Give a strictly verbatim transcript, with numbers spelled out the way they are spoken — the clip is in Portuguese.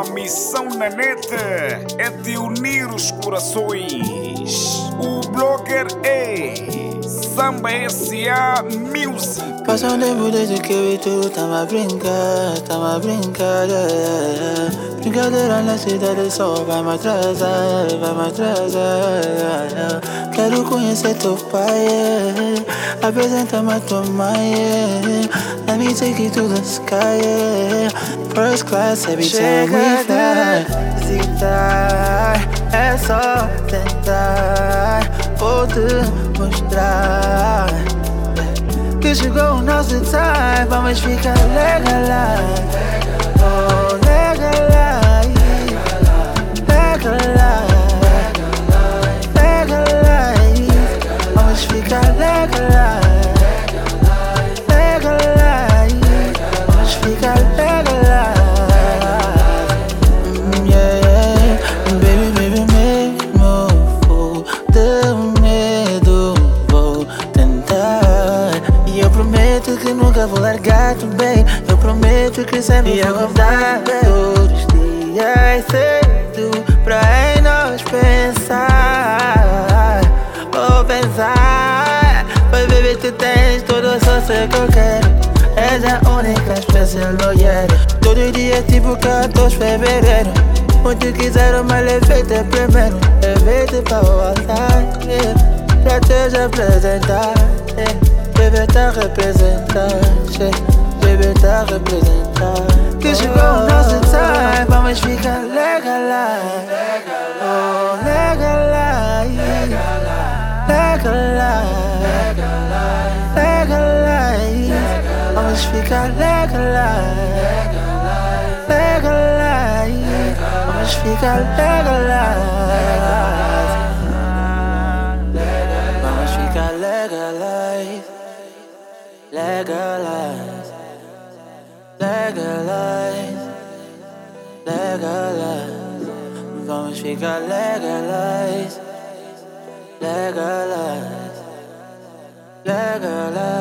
A missão na net é de unir os corações. O blogger é Samba S A Music. Passa um tempo desde que eu e tu tamo a brincar, tamo a brincar, yeah, yeah, yeah. Brincadeira na cidade só vai me atrasar, vai me atrasar, yeah, yeah. Quero conhecer teu pai, yeah. Apresenta-me a tua mãe, yeah. Let me take you to the sky, yeah. First class every time we fly. Visitar, é só tentar, vou te mostrar que chegou o nosso time, vamos ficar legalize. Oh, legalize, legalize, legalize. Vamos ficar legalize, legalize. Vamos ficar legalize. Mm, yeah, yeah. Baby, baby, mesmo vou ter medo, vou tentar. E eu prometo que nunca vou largar-te, bem. Eu prometo que sempre vou acordar todos os dias cedo pra em nós pensar. Vou pensar, pois baby tu tens todo o sucesso que eu quero. És a única especial mulher. Todo dia tipo quatorze de fevereiro. Onde quiser mas levei-te primeiro. Levei-te para o altar, yeah. Pra te apresentar, yeah. Bebê tá representante, bebê tá representante. Que chegou o nosso time, vamos ficar legalize. Oh, legalize, legalize, legalize. Vamos ficar legalize, legalize. Vamos ficar legalize. Vamos ficar legalize. Legalize, legalize, legalize. Vamos ficar legalize, legalize, legalize.